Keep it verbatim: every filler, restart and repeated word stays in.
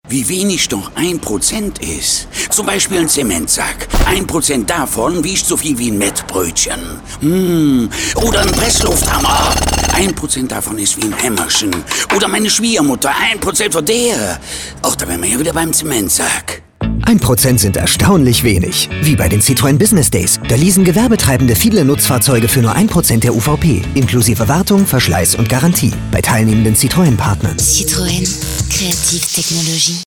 Wie wenig doch ein Prozent ist. Zum Beispiel ein Zementsack. Ein Prozent davon wiegt so viel wie ein Mettbrötchen. Hm. Oder ein Presslufthammer. Ein Prozent davon ist wie ein Hämmerchen. Oder meine Schwiegermutter. Ein Prozent von der. Auch da wären wir ja wieder beim Zementsack. Ein Prozent sind erstaunlich wenig. Wie bei den Citroën Business Days. Da leasen Gewerbetreibende viele Nutzfahrzeuge für nur ein Prozent der U V P. Inklusive Wartung, Verschleiß und Garantie. Bei teilnehmenden Citroën-Partnern. Citroën. Kreativtechnologie.